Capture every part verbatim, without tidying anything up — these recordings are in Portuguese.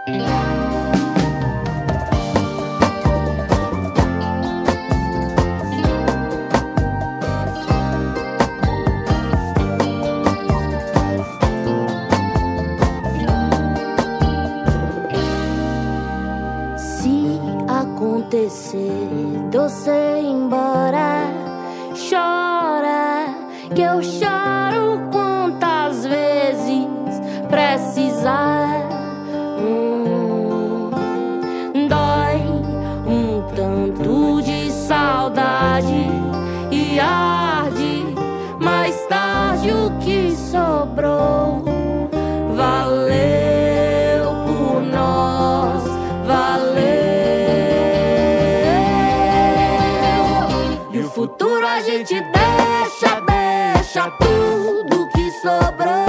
acontecer, doce embora, chora, que eu choro quantas vezes precisar. Hum, dói um tanto de saudade e arde mais tarde o que sobrou. Valeu por nós, valeu. E o futuro a gente deixa, deixa tudo que sobrou.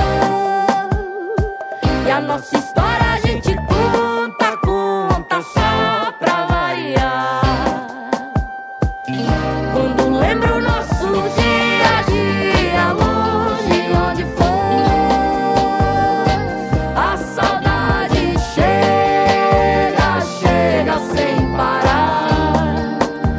E a nossa história a gente conta, conta só pra variar. Quando lembro o nosso dia a dia, longe onde foi, a saudade chega, chega sem parar.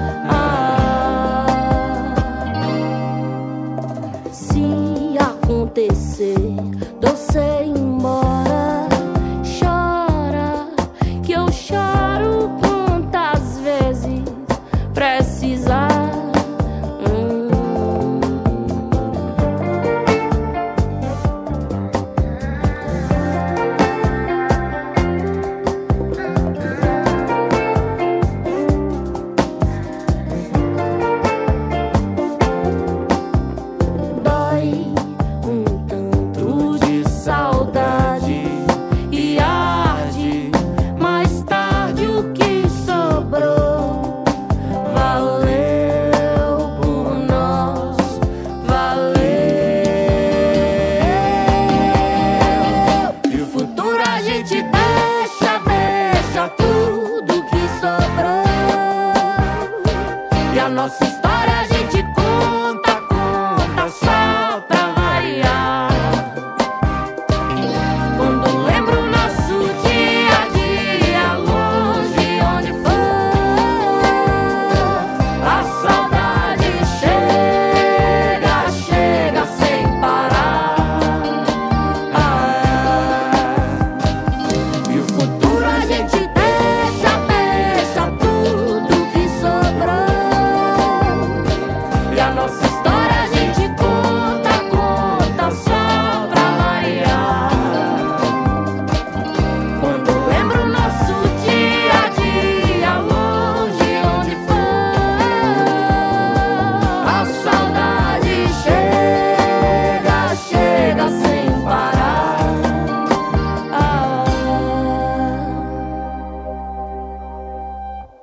Ah, se acontecer, doce